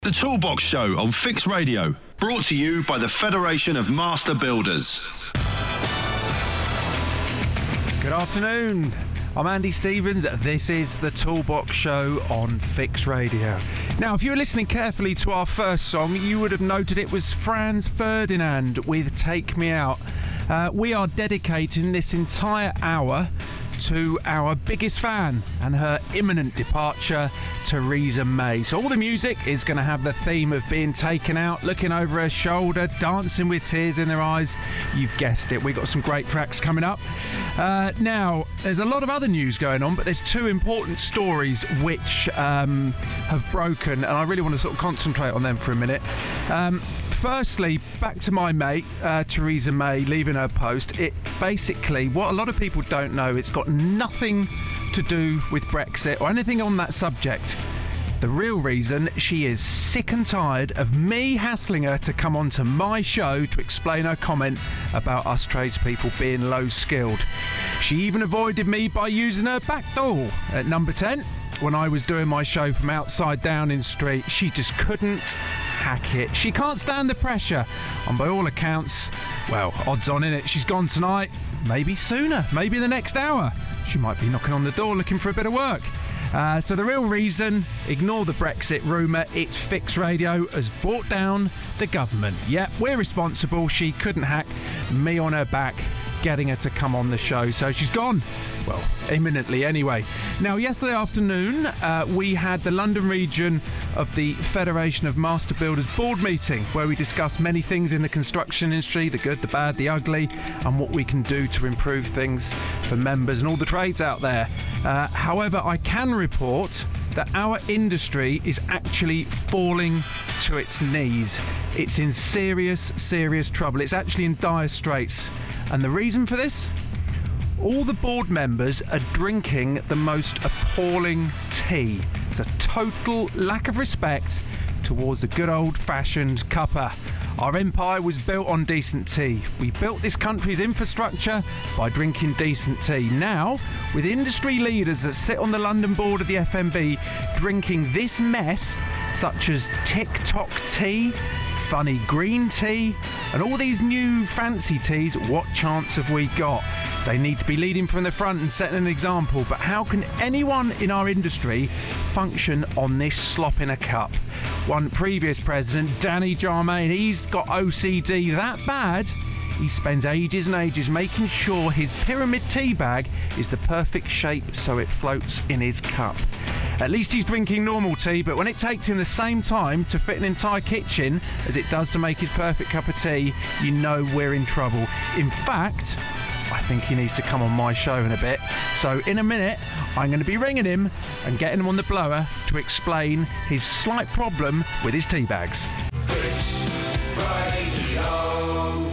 The Toolbox Show on Fix Radio, brought to you by the Federation of Master Builders. Good afternoon. I'm Andy Stevens. This is the Toolbox Show on Fix Radio. Now, if you were listening carefully to our first song, you would have noted it was Franz Ferdinand with Take Me Out. We are dedicating this entire hour to our biggest fan and her imminent departure, Theresa May. So all the music is going to have the theme of being taken out, looking over her shoulder, dancing with tears in their eyes. You've guessed it. We've got some great tracks coming up. Now, there's a lot of other news going on, but there's two important stories which have broken, and I really want to sort of concentrate on them for a minute. Firstly, back to my mate, Theresa May, leaving her post. It basically, what a lot of people don't know, it's got nothing to do with Brexit or anything on that subject. The real reason, she is sick and tired of me hassling her to come onto my show to explain her comment about us tradespeople being low-skilled. She even avoided me by using her back door at number 10 when I was doing my show from outside Downing Street. She just couldn't hack it. She can't stand the pressure. And by all accounts, well, odds on in it, she's gone tonight. Maybe sooner, maybe the next hour. She might be knocking on the door looking for a bit of work. So the real reason, ignore the Brexit rumour, it's Fix Radio has brought down the government. Yeah, we're responsible. She couldn't hack me on her back, getting her to come on the show. So she's gone. Well, imminently anyway. Now, yesterday afternoon, we had the London region of the Federation of Master Builders board meeting, where we discussed many things in the construction industry, the good, the bad, the ugly, and what we can do to improve things for members and all the trades out there. However, I can report that our industry is actually falling to its knees. It's in serious, serious trouble. It's actually in dire straits. And the reason for this? All the board members are drinking the most appalling tea. It's a total lack of respect towards a good old-fashioned cuppa. Our empire was built on decent tea. We built this country's infrastructure by drinking decent tea. Now, with industry leaders that sit on the London board of the FMB drinking this mess, such as TikTok tea, funny green tea, and all these new fancy teas, what chance have we got? They need to be leading from the front and setting an example, but how can anyone in our industry function on this slop in a cup? One previous president, Danny Jarmain, he's got OCD that bad, he spends ages and ages making sure his pyramid tea bag is the perfect shape so it floats in his cup. At least he's drinking normal tea, but when it takes him the same time to fit an entire kitchen as it does to make his perfect cup of tea, you know we're in trouble. In fact, I think he needs to come on my show in a bit. So in a minute, I'm going to be ringing him and getting him on the blower to explain his slight problem with his tea bags. Fix Radio.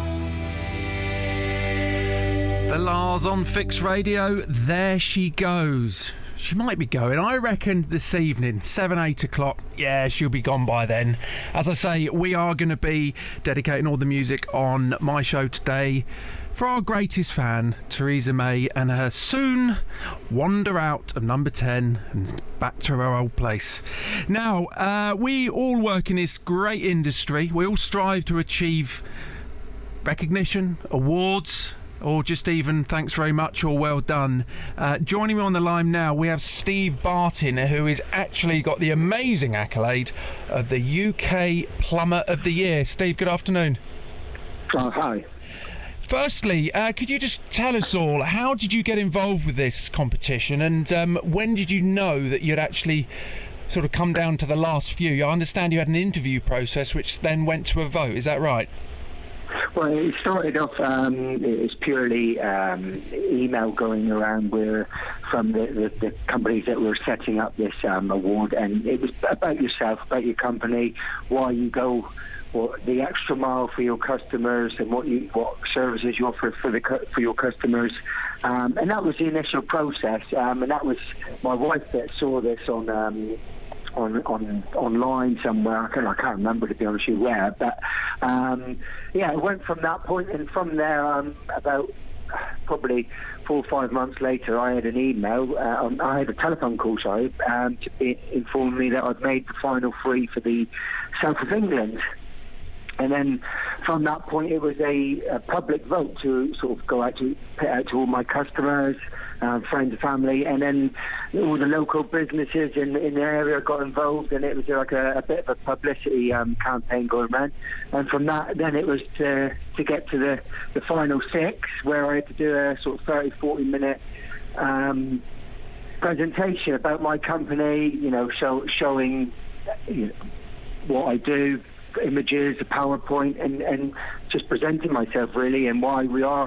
The Lars on Fix Radio, there she goes. She might be going, I reckon, this evening, 7, 8 o'clock. Yeah, she'll be gone by then. As I say, we are going to be dedicating all the music on my show today for our greatest fan, Theresa May, and her soon wander out of number 10 and back to her old place. Now, we all work in this great industry. We all strive to achieve recognition, awards, or just even thanks very much or well done. Joining me on the line now, we have Steve Barton, who has actually got the amazing accolade of the UK Plumber of the Year. Steve, good afternoon. Oh, hi. Firstly, could you just tell us all, how did you get involved with this competition, and when did you know that you'd actually sort of come down to the last few? I understand you had an interview process which then went to a vote, is that right? Well, it started off, it was purely email going around from the companies that were setting up this award, and it was about yourself, about your company, why you go the extra mile for your customers, and what services you offer for your customers, and that was the initial process. And that was my wife that saw this on online somewhere. I can't remember, to be honest with you, where, but it went from that point, and from there, about probably 4 or 5 months later, I had an email, I had a telephone call, to inform me that I'd made the final 3 for the south of England. And then from that point, it was a public vote to sort of go out to put out to all my customers, friends and family, and then all the local businesses in the area got involved, and it was like a bit of a publicity campaign going around. And from that, then it was to get to the final 6, where I had to do a sort of 30, 40-minute presentation about my company, showing what I do, images, a PowerPoint, and just presenting myself really, and why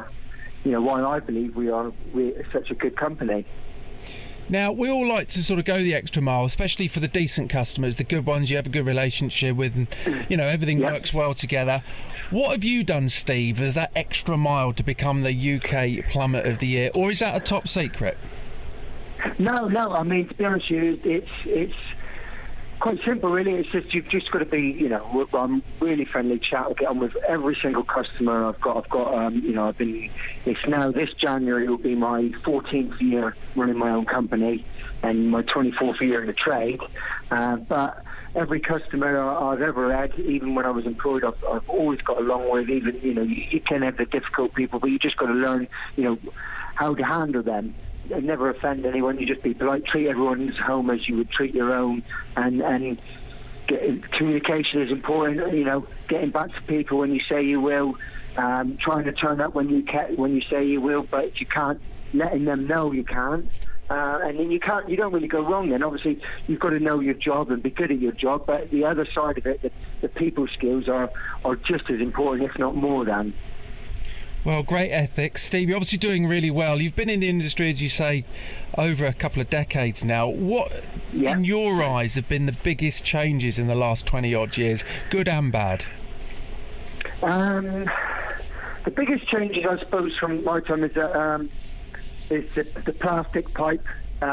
I believe we're such a good company. Now, we all like to sort of go the extra mile, especially for the decent customers, the good ones you have a good relationship with, and everything works well together. What have you done, Steve, as that extra mile to become the UK Plumber of the Year, or is that a top secret? No. I mean, to be honest with you, it's quite simple, really. It's just you've just got to be, I'm really friendly chat. I get on with every single customer I've got. I've been. It's now this January will be my 14th year running my own company, and my 24th year in the trade. But every customer I've ever had, even when I was employed, I've always got along with. Even you can have the difficult people, but you just got to learn, how to handle them. Never offend anyone. You just be polite, treat everyone's home as you would treat your own, and communication is important. Getting back to people when you say you will, trying to turn up when you say you will, but if you can't, letting them know you can't, and then you don't really go wrong. Then obviously you've got to know your job and be good at your job, but the other side of it, the people skills are just as important, if not more than. Well, great ethics. Steve, you're obviously doing really well. You've been in the industry, as you say, over a couple of decades now. What, in your eyes, have been the biggest changes in the last 20-odd years, good and bad? The biggest changes, I suppose, from my time is that the plastic pipe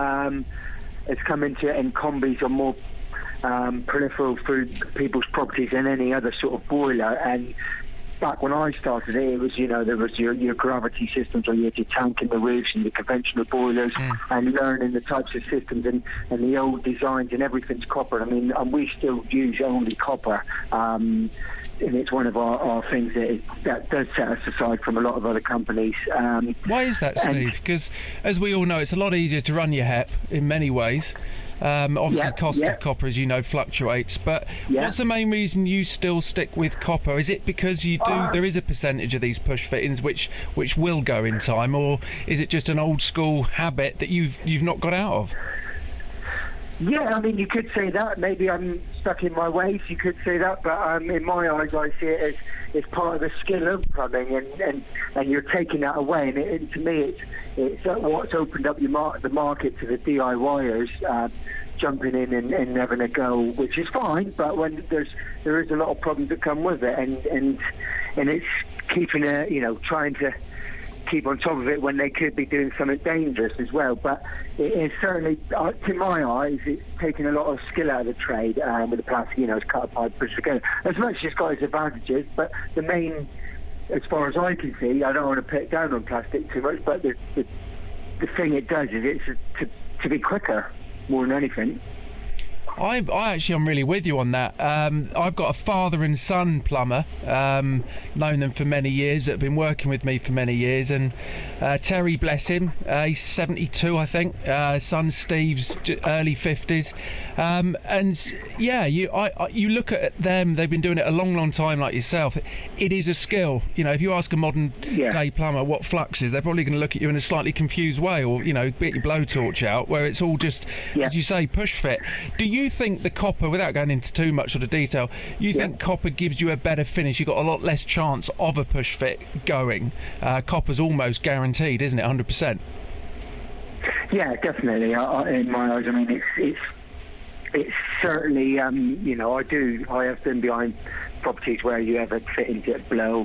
has come into it, and combis are more proliferal through people's properties than any other sort of boiler. And back when I started it was, there was your gravity systems, or you had your tank in the roofs and the conventional boilers, and learning the types of systems and the old designs, and everything's copper. I mean, and we still use only copper. And it's one of our things that does set us aside from a lot of other companies. Why is that, Steve? Because, as we all know, it's a lot easier to run your HEP in many ways. Obviously, cost of copper, as you know, fluctuates. But what's the main reason you still stick with copper? Is it because there is a percentage of these push fittings which will go in time, or is it just an old school habit that you've not got out of? Yeah, I mean, you could say that. Maybe I'm stuck in my ways. You could say that, but in my eyes, I see it as part of the skill of plumbing, and you're taking that away. And to me, it's what's opened up the market to the DIYers jumping in and having a go, which is fine. But when there is a lot of problems that come with it, and it's keeping trying to keep on top of it when they could be doing something dangerous as well. But it is certainly, to my eyes, it's taking a lot of skill out of the trade with the plastic, it's cut pipe, push together. As much as it's got its advantages, but the main, as far as I can see, I don't want to put it down on plastic too much, but the thing it does is it's to be quicker more than anything. I'm really with you on that. I've got a father and son plumber, known them for many years, that have been working with me for many years, and Terry, bless him, he's 72, I think. Son Steve's early 50s, and yeah, you look at them, they've been doing it a long time like yourself. It is a skill. If you ask a modern day plumber what flux is, they're probably going to look at you in a slightly confused way, or get your blowtorch out, where it's all just, as you say, push fit. Do you think the copper, without going into too much of the detail, you think copper gives you a better finish? You've got a lot less chance of a push fit going. Copper's almost guaranteed, isn't it? 100%. Yeah, definitely. In my eyes, I mean, it's certainly, I have been behind properties where you have a fitting to blow,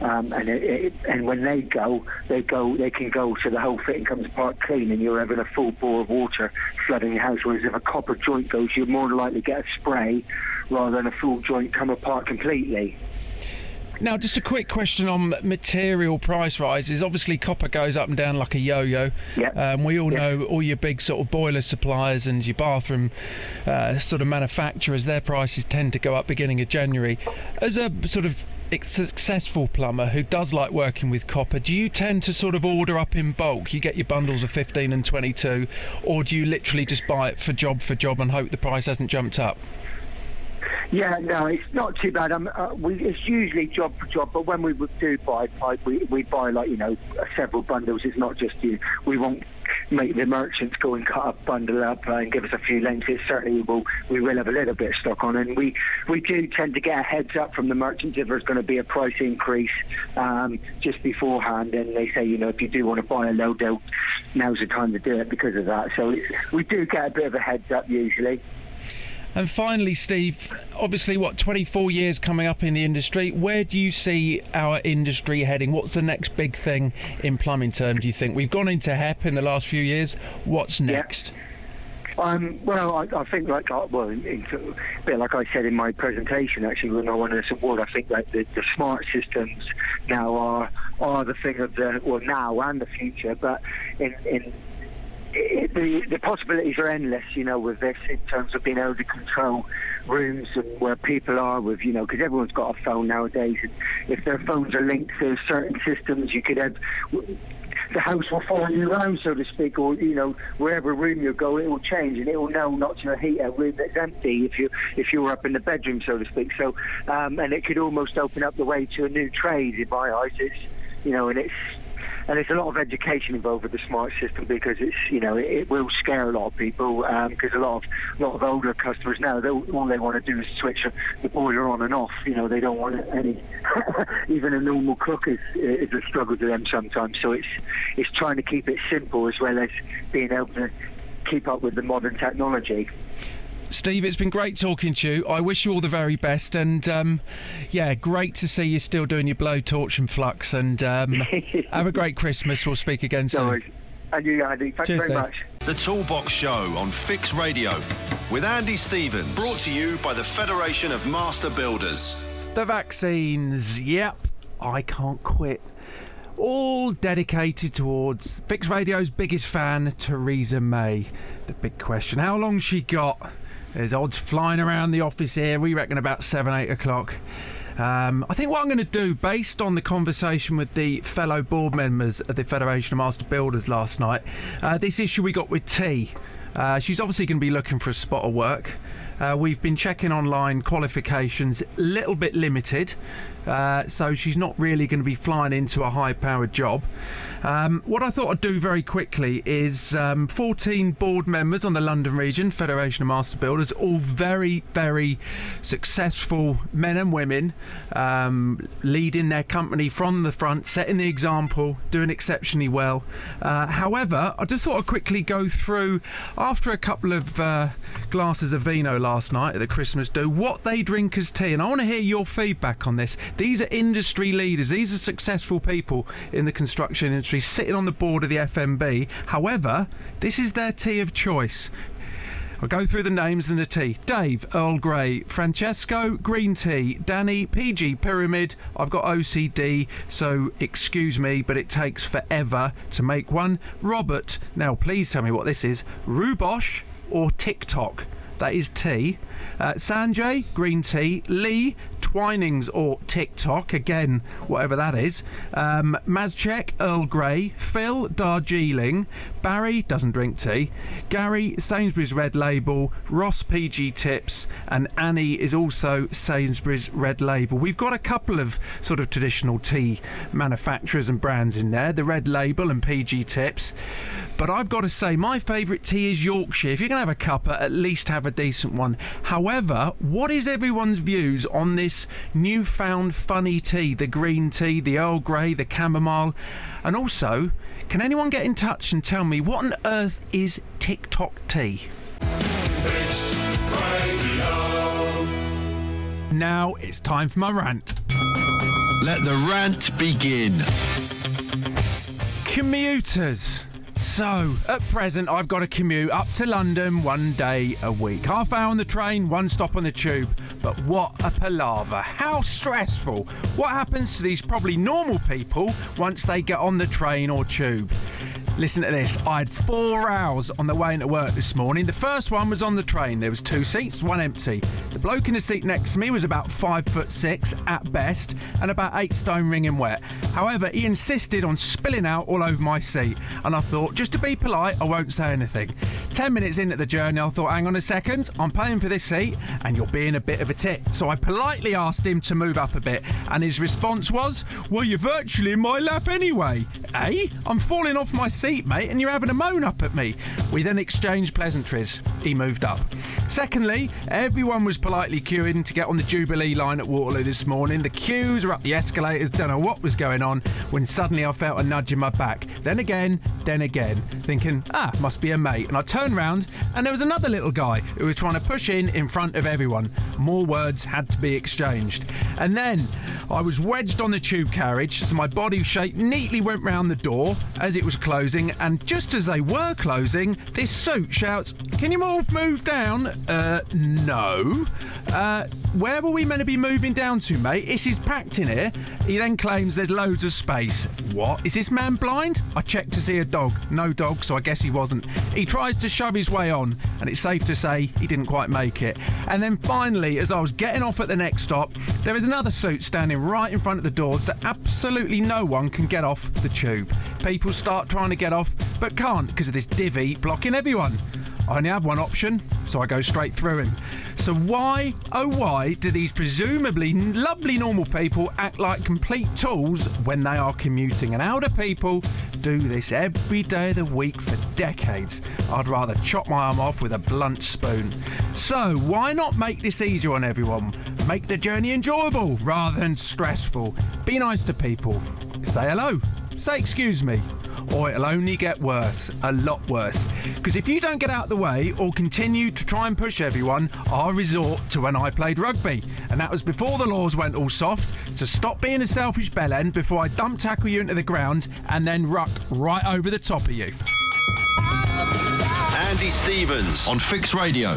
and when they can go so the whole fitting comes apart clean, and you're having a full bore of water flooding your house. Whereas if a copper joint goes, you're more likely to get a spray rather than a full joint come apart completely. Now, just a quick question on material price rises. Obviously, copper goes up and down like a yo-yo. Yeah. We all know all your big sort of boiler suppliers and your bathroom sort of manufacturers, their prices tend to go up beginning of January. As a sort of successful plumber who does like working with copper, do you tend to sort of order up in bulk? You get your bundles of 15 and 22, or do you literally just buy it for job and hope the price hasn't jumped up? Yeah, no, it's not too bad. It's usually job for job, but when we do buy pipe, we buy several bundles. It's not just we won't make the merchants go and cut a bundle up and give us a few lengths. It certainly we will have a little bit of stock on, and we do tend to get a heads up from the merchants if there's going to be a price increase just beforehand, and they say, if you do want to buy a load, now's the time to do it because of that. So we do get a bit of a heads up usually. And finally, Steve, obviously, 24 years coming up in the industry. Where do you see our industry heading? What's the next big thing in plumbing terms, do you think? We've gone into HEP in the last few years. What's next? Well, I think, a bit like I said in my presentation, actually, when I won this award, I think that the smart systems now are the thing of now and the future. But the possibilities are endless, with this, in terms of being able to control rooms and where people are with, because everyone's got a phone nowadays. And if their phones are linked to certain systems, you could have... The house will follow you around, so to speak, or, wherever room you go, it will change, and it will know not to heat a room that's empty if you're up in the bedroom, so to speak. So, and it could almost open up the way to a new trade, in my eyes. And there's a lot of education involved with the smart system, because it's it will scare a lot of people, because a lot of older customers now, all they want to do is switch the boiler on and off. They don't want any even a normal cook is a struggle to them sometimes. So it's trying to keep it simple as well as being able to keep up with the modern technology. Steve, it's been great talking to you. I wish you all the very best, and great to see you still doing your blowtorch and flux, and have a great Christmas. We'll speak again soon. No, and you, Andy. Thanks very much. The Toolbox Show on Fix Radio with Andy Stevens, brought to you by the Federation of Master Builders. The vaccines, yep, I can't quit. All dedicated towards Fix Radio's biggest fan, Theresa May. The big question, how long's she got? There's odds flying around the office here. We reckon about 7-8 o'clock. I think what I'm going to do, based on the conversation with the fellow board members of the Federation of Master Builders last night, this issue we got with T. She's obviously going to be looking for a spot of work. We've been checking online qualifications, a little bit limited, so she's not really going to be flying into a high-powered job. What I thought I'd do very quickly is 14 board members on the London region, Federation of Master Builders, all very, very successful men and women, leading their company from the front, setting the example, doing exceptionally well. However, I just thought I'd quickly go through, after a couple of glasses of vino last night at the Christmas do, what they drink as tea, and I want to hear your feedback on this. These are industry leaders, these are successful people in the construction industry sitting on the board of the FMB. However, this is their tea of choice. I'll go through the names and the tea. Dave, Earl Grey. Francesco, green tea. Danny, PG Pyramid. I've got OCD, so excuse me, but it takes forever to make one. Robert, now please tell me what this is. Rubosh or TikTok? That is tea. Sanjay, green tea. Lee, Twinings or TikTok, again, whatever that is. Mazchek, Earl Grey. Phil, Darjeeling. Barry, doesn't drink tea. Gary, Sainsbury's Red Label. Ross, PG Tips. And Annie is also Sainsbury's Red Label. We've got a couple of sort of traditional tea manufacturers and brands in there, the Red Label and PG Tips. But I've got to say, my favourite tea is Yorkshire. If you're going to have a cuppa, at least have a decent one. However, what is everyone's views on this newfound funny tea, the green tea, the Earl Grey, the chamomile? And also, can anyone get in touch and tell me what on earth is TikTok tea? Fix Radio. Now it's time for my rant. Let the rant begin. Commuters. So, at present, I've got to commute up to London 1 day a week. Half hour on the train, 1 stop on the tube. But what a palaver. How stressful. What happens to these probably normal people once they get on the train or tube? Listen to this. I had 4 rows on the way into work this morning. The first one was on the train. There was 2 seats, one empty. The bloke in the seat next to me was about 5'6" at best and about 8 stone wringing wet. However, he insisted on spilling out all over my seat, and I thought, just to be polite, I won't say anything. 10 minutes into the journey, I thought, hang on a second, I'm paying for this seat and you're being a bit of a tit. So I politely asked him to move up a bit, and his response was, well, you're virtually in my lap anyway. Eh? I'm falling off my seat, mate, and you're having a moan up at me. We then exchanged pleasantries. He moved up. Secondly, everyone was politely queuing to get on the Jubilee line at Waterloo this morning. The queues were up the escalators, don't know what was going on, when suddenly I felt a nudge in my back. Then again, thinking, must be a mate. And I turned round and there was another little guy who was trying to push in front of everyone. More words had to be exchanged. And then I was wedged on the tube carriage, so my body shape neatly went round the door as it was closing, and just as they were closing, this suit shouts, can you move down? No. Where were we meant to be moving down to, mate? This is packed in here. He then claims there's loads of space. What? Is this man blind? I checked to see a dog. No dog, so I guess he wasn't. He tries to shove his way on, and it's safe to say he didn't quite make it. And then finally, as I was getting off at the next stop, there is another suit standing right in front of the door, so absolutely no one can get off the tube. People start trying to get off, but can't because of this divvy blocking everyone. I only have one option, so I go straight through him. So why, oh why, do these presumably lovely normal people act like complete tools when they are commuting? And how do people do this every day of the week for decades? I'd rather chop my arm off with a blunt spoon. So why not make this easier on everyone? Make the journey enjoyable rather than stressful. Be nice to people. Say hello. Say excuse me. Or it'll only get worse, a lot worse. Because if you don't get out of the way or continue to try and push everyone, I'll resort to when I played rugby. And that was before the laws went all soft, so stop being a selfish bellend before I dump tackle you into the ground and then ruck right over the top of you. Andy Stevens on Fix Radio.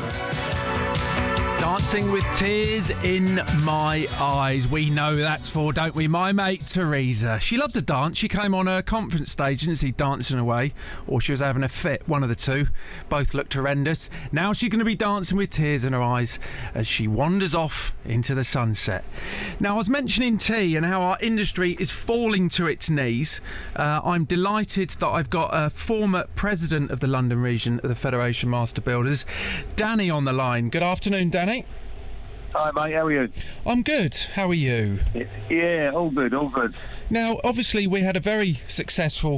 Dancing with tears in my eyes. We know that's for, don't we? My mate Teresa. She loves to dance. She came on her conference stage, didn't she, dancing away, or she was having a fit, one of the two. Both looked horrendous. Now she's going to be dancing with tears in her eyes as she wanders off into the sunset. Now, I was mentioning tea and how our industry is falling to its knees. I'm delighted that I've got a former president of the London region of the Federation Master Builders, Danny, on the line. Good afternoon, Danny. Hi mate, how are you? I'm good. How are you? Yeah, all good. Now, obviously, we had a very successful,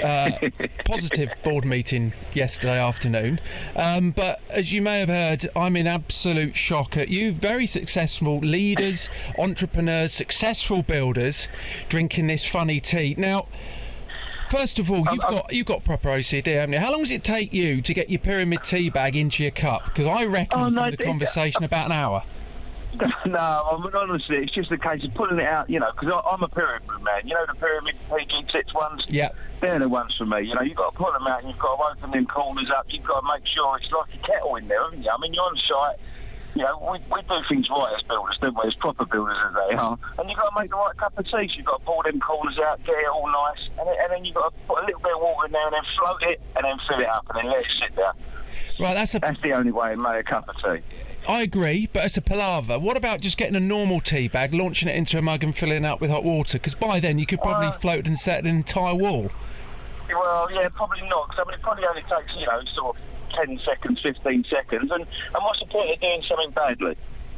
positive board meeting yesterday afternoon. But as you may have heard, I'm in absolute shock at you. Very successful leaders, entrepreneurs, successful builders drinking this funny tea. Now, first of all, you've got proper OCD, haven't you? How long does it take you to get your pyramid tea bag into your cup? Because I reckon from the conversation about an hour. No, I mean, honestly, it's just a case of pulling it out, you know, because I'm a pyramid man. You know the pyramid PG6 ones? Yeah. They're the ones for me. You know, you've got to pull them out and you've got to open them corners up. You've got to make sure it's like a kettle in there, haven't you? I mean, you're on site. You know, we do things right as builders, don't we? As proper builders as they are. And you've got to make the right cup of tea. So you've got to pull them corners out, get it all nice, and then you've got to put a little bit of water in there and then float it and then fill it up and then let it sit there. Right, that's the only way to make a cup of tea. I agree, but it's a palaver. What about just getting a normal tea bag, launching it into a mug and filling it up with hot water? Because by then you could probably float and set an entire wall. Well, yeah, probably not. Because I mean, it probably only takes, you know, sort of 10 seconds, 15 seconds. And what's the point of doing something badly?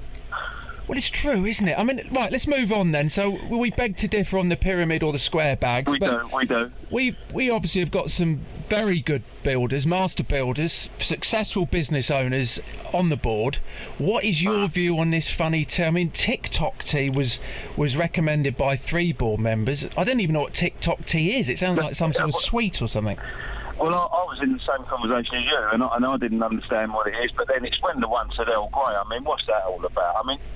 Well, it's true, isn't it? I mean, right, let's move on then. So we beg to differ on the pyramid or the square bags. We do. We obviously have got some very good builders, master builders, successful business owners on the board. What is your view on this funny tea? I mean, TikTok tea was recommended by 3 board members. I don't even know what TikTok tea is. It sounds like some sort of sweet or something. Well, I was in the same conversation as you, and I didn't understand what it is, but then it's when the one said Earl Grey. I mean, what's that all about? I mean,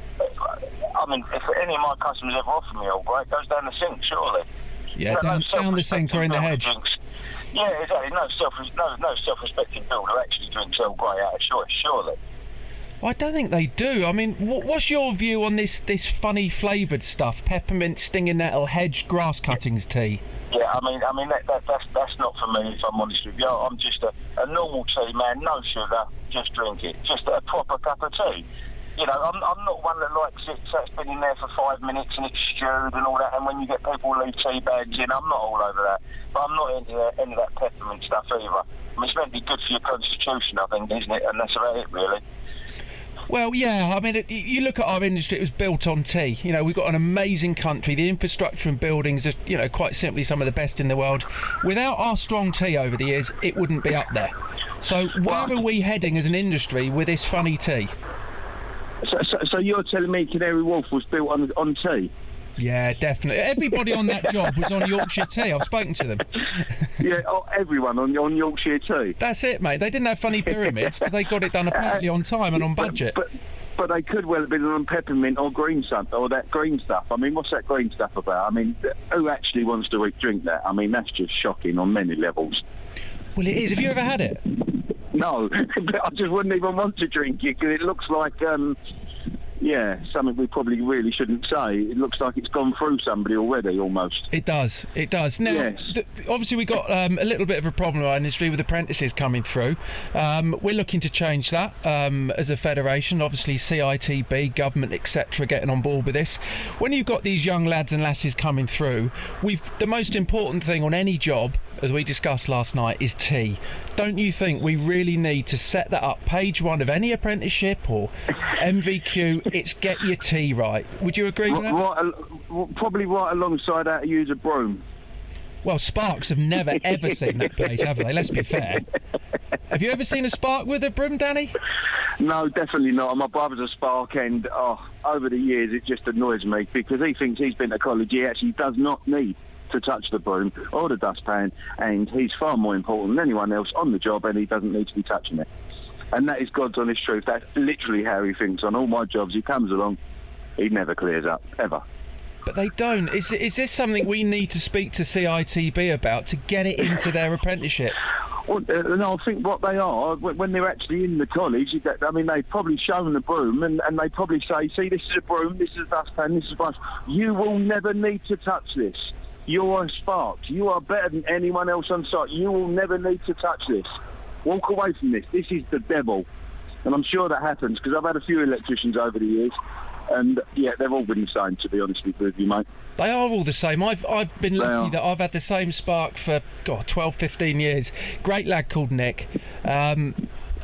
if any of my customers ever offer me Earl Grey, it goes down the sink, surely. Yeah, down the sink or in the hedge. Yeah, exactly. No self-respecting builder actually drinks Earl Grey out of choice, surely. I don't think they do. I mean, what's your view on this funny flavoured stuff? Peppermint stinging nettle hedge grass cuttings tea. Yeah, I mean that's not for me, if I'm honest with you. I'm just a normal tea man, no sugar, just drink it. Just a proper cup of tea. You know, I'm not one that likes it, so it's been in there for 5 minutes and it's stewed and all that, and when you get people leave tea bags in, I'm not all over that. But I'm not into any of that peppermint stuff either. I mean, it's meant to be good for your constitution, I think, isn't it? And that's about it, really. Well, yeah, I mean, you look at our industry, it was built on tea. You know, we've got an amazing country. The infrastructure and buildings are, you know, quite simply some of the best in the world. Without our strong tea over the years, it wouldn't be up there. So where are we heading as an industry with this funny tea? So you're telling me Canary Wharf was built on tea? Yeah, definitely. Everybody on that job was on Yorkshire tea. I've spoken to them. Yeah, everyone on Yorkshire tea. That's it, mate. They didn't have funny pyramids because they got it done apparently on time and on budget. But they could well have been on peppermint or green stuff, or that green stuff. I mean, what's that green stuff about? I mean, who actually wants to drink that? I mean, that's just shocking on many levels. Well, it is. Have you ever had it? No, but I just wouldn't even want to drink it because it looks like, something we probably really shouldn't say. It looks like it's gone through somebody already, almost. It does. It does. Now, yes. Obviously, we got a little bit of a problem in our industry with apprentices coming through. We're looking to change that as a federation. Obviously, CITB, government, etc., getting on board with this. When you've got these young lads and lasses coming through, the most important thing on any job, as we discussed last night, is tea. Don't you think we really need to set that up? Page one of any apprenticeship or MVQ, it's get your tea right. Would you agree with that? Probably right alongside how to use a broom. Well, Sparks have never, ever seen that page, have they? Let's be fair. Have you ever seen a Spark with a broom, Danny? No, definitely not. My brother's a Spark, and over the years it just annoys me because he thinks he's been to college. He actually does not need to touch the broom or the dustpan, and he's far more important than anyone else on the job, and he doesn't need to be touching it. And that is God's honest truth. That's literally how he thinks. On all my jobs, he comes along, he never clears up, ever. But they don't. Is this something we need to speak to CITB about to get it into their apprenticeship? Well, no, I think what they are, when they're actually in the college, I mean, they've probably shown the broom and they probably say, see, this is a broom, this is a dustpan, this is a brush. You will never need to touch this. You're a Spark. You are better than anyone else on site. You will never need to touch this. Walk away from this. This is the devil. And I'm sure that happens because I've had a few electricians over the years. And, yeah, they've all been the same, to be honest with you, mate. They are all the same. I've been lucky that I've had the same Spark for, 12, 15 years. Great lad called Nick. And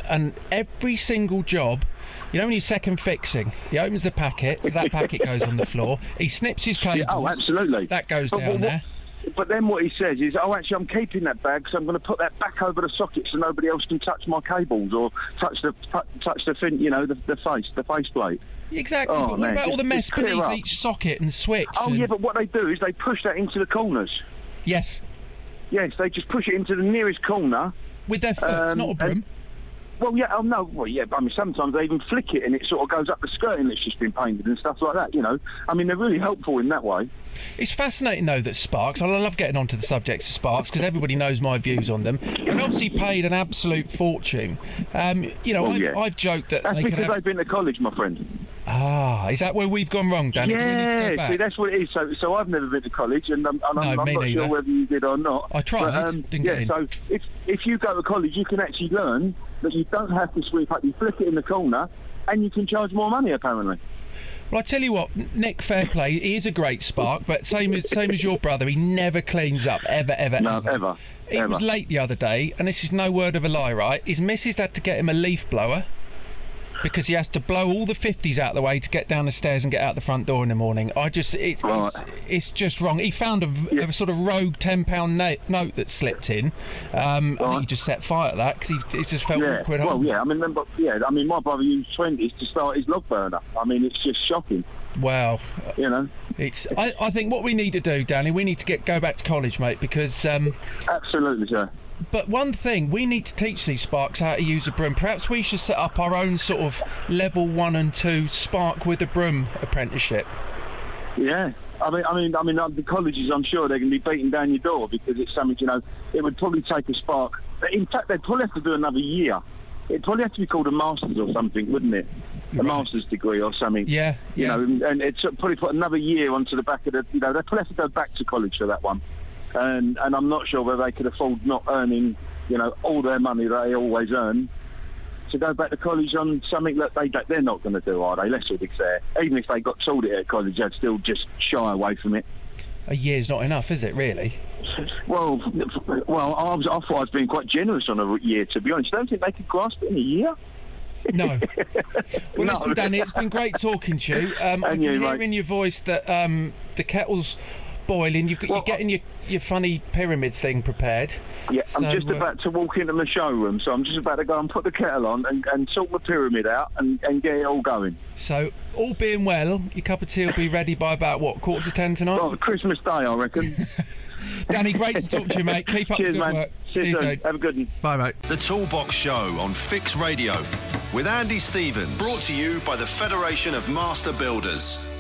every single job, you know when you're second fixing, he opens the packet, so that packet goes on the floor. He snips his cables. Yeah, oh, absolutely. That goes down there. But then what he says is, actually, I'm keeping that bag, so I'm going to put that back over the socket so nobody else can touch my cables or touch the fin, the faceplate. Exactly, but what about all the mess beneath each socket and switch? Yeah, but what they do is they push that into the corners. Yes. Yes, they just push it into the nearest corner. With their foot, not a broom. I mean, sometimes they even flick it and it sort of goes up the skirting that's just been painted and stuff like that, I mean, they're really helpful in that way. It's fascinating, though, that Sparks, I love getting onto the subjects of Sparks because everybody knows my views on them, and obviously paid an absolute fortune. I've joked that that's because they've been to college, my friend. Ah, is that where we've gone wrong, Danny? Yeah, do we need to go back? See, that's what it is. So I've never been to college, and I'm not sure whether you did or not. I tried, didn't get in. So if you go to college, you can actually learn that you don't have to sweep up. You flick it in the corner, and you can charge more money, apparently. Well, I tell you what, Nick, fair play. He is a great Spark, but same as your brother, he never cleans up, ever. No, ever. He was late the other day, and this is no word of a lie, right? His missus had to get him a leaf blower because he has to blow all the 50s out of the way to get down the stairs and get out the front door in the morning. It's just wrong. He found a sort of rogue £10 note that slipped in. I think he just set fire to that because he just felt awkward. I mean, my brother used 20s to start his log burner. I mean, it's just shocking. Well, it's. I think what we need to do, Danny, we need to go back to college, mate, because absolutely, sir. But one thing, we need to teach these Sparks how to use a broom. Perhaps we should set up our own sort of level 1 and 2 Spark with a broom apprenticeship. Yeah. I mean, the colleges, I'm sure they're going to be beating down your door because it's something, it would probably take a Spark. In fact, they'd probably have to do another year it'd probably have to be called a master's or something, wouldn't it? A master's degree or something. Yeah. You know, and it's probably put another year onto the back of the, you know, they'll probably have to go back to college for that one. And I'm not sure whether they could afford not earning, you know, all their money that they always earn, to go back to college on something that they're not going to do, are they? Let's be fair. Even if they got taught it at college, they'd still just shy away from it. A year's not enough, is it, really? Well, I thought I was being quite generous on a year, to be honest. I don't think they could grasp it in a year. No. Well, listen, Danny, it's been great talking to you. I can hear in your voice that the kettle's boiling. You're getting your funny pyramid thing prepared. Yeah, I'm just about to walk into my showroom, so I'm just about to go and put the kettle on and sort my pyramid out and get it all going. So, all being well, your cup of tea will be ready by about, 10:15 tonight? Well, Christmas Day, I reckon. Danny, great to talk to you, mate. Keep up the good work. See you soon. Have a good one. Bye, mate. The Toolbox Show on Fix Radio with Andy Stevens. Brought to you by the Federation of Master Builders.